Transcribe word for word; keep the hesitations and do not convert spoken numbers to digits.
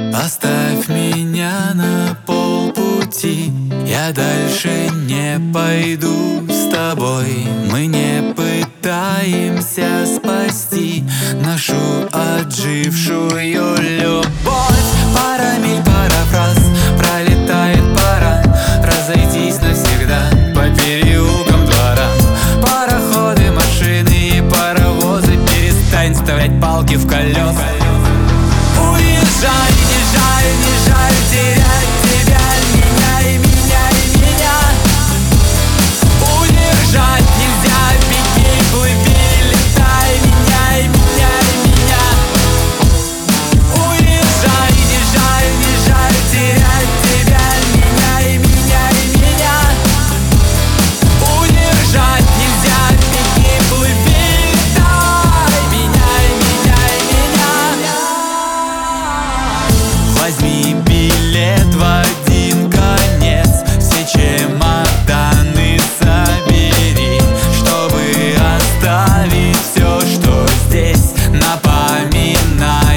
Оставь меня на полпути, я дальше не пойду с тобой. Мы не пытаемся спасти нашу отжившую любовь. Пара миль, пара фраз, пролетает пора разойтись навсегда по переулкам двора. Пароходы, машины и паровозы, перестань вставлять палки в колеса. Уезжай, не жаль, не жаль терять тебя, меня и меня и меня. Удержать нельзя, беги, плыви, летай, меня и меня и меня. Уезжай, не жаль, не жаль терять тебя, меня и меня и меня. Удержать нельзя, беги, плыви, летай, меня и меня и меня. Возьми билет в один конец, все чемоданы собери, чтобы оставить все, что здесь напоминает